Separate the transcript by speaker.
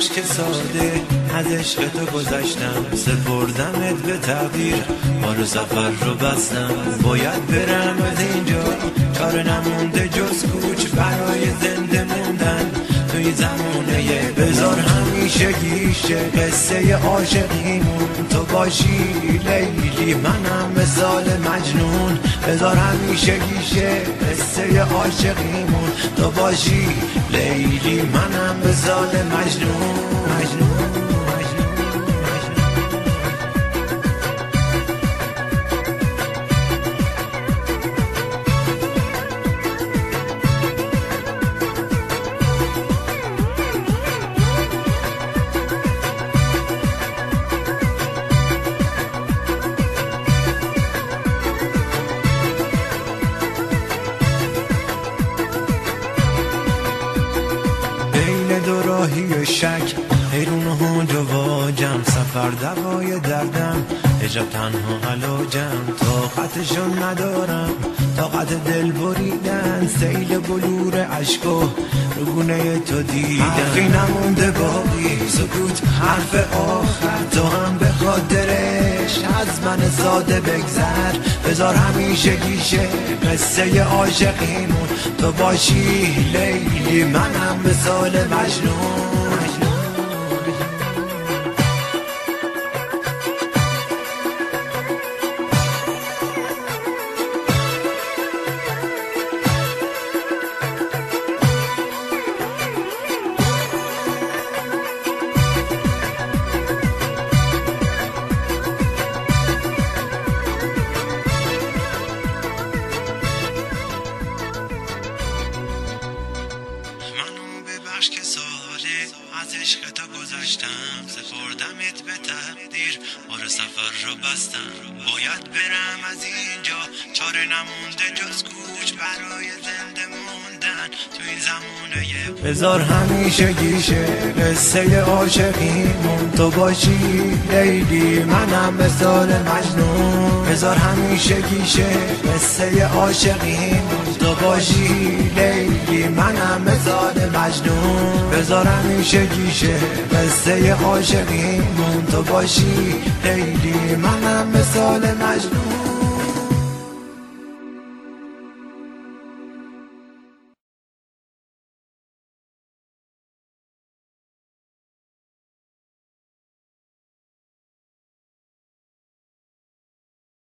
Speaker 1: اشک ساده از عشق تو گذشتم، سپردمت به تقدیر، بار سفر رو بستم. باید برم از اینجا، چاره نمونده جز کوچ برای زنده موندن توی زمونه. بذار همیشه گیشه قصه عاشقیمون تو باشی لیلی، منم مثال مجنون. بذار همیشه گیشه قصه عاشقیمون تو باشی لیلی، منم مثال مجنون. دو راهی و شک حیرون و هنج و واجم، سفر دوای دردم حجاب تنها علاجم. طاقتشون ندارم طاقت دل بریدن، سیل بلور عشق و رگونه تو دیدن. حرفی نمونده باقی سکوت حرف آخر، تو هم به خاطرش از من ساده بگذر. بذار همیشه گیشه قصه عاشقیمون تو باشی لیلی، منم مثال مجنون. که ساله از عشق تو گذشتم، سپردمت به تقدیر، بار سفر رو بستم. باید برم از اینجا، چاره نمونده جز کوچ برای زنده موندن تو این زمونه. بذار همیشه گیشه قصه عاشقیمون تو باشی لیلی، منم مثال مجنون. بذار همیشه گیشه قصه عاشقیمون تو باشی لیلی، منم مثال مجنون. بذار همیشه گیشه قصه عاشقیمون تو باشی لیلی، منم مثال مجنون.